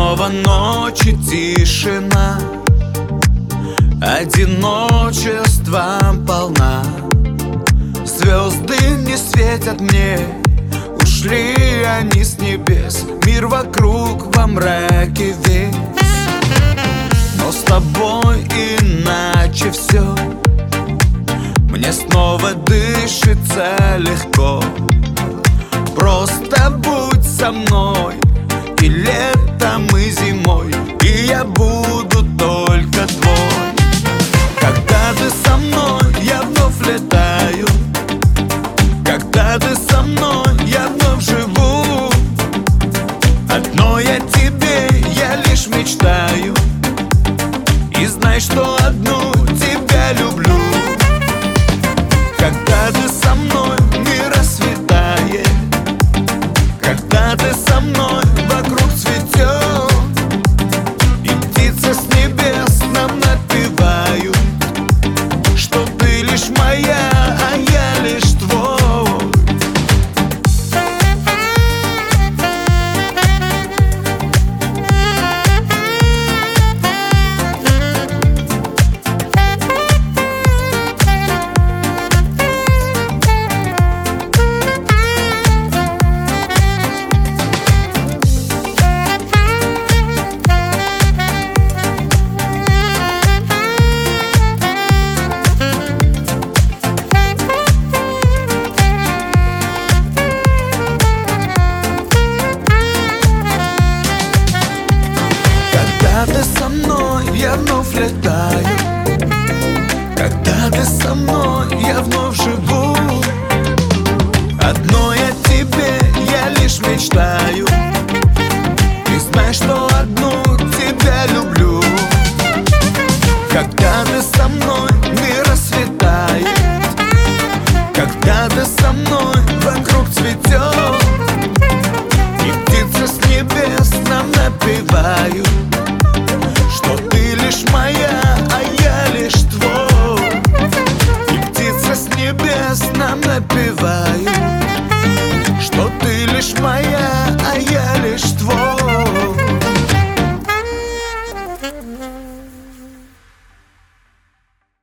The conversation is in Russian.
снова ночь и тишина, одиночество полна. Звезды не светят мне, ушли они с небес. Мир вокруг во мраке весь, но с тобой иначе все. Мне снова дышится легко. Просто будь со мной,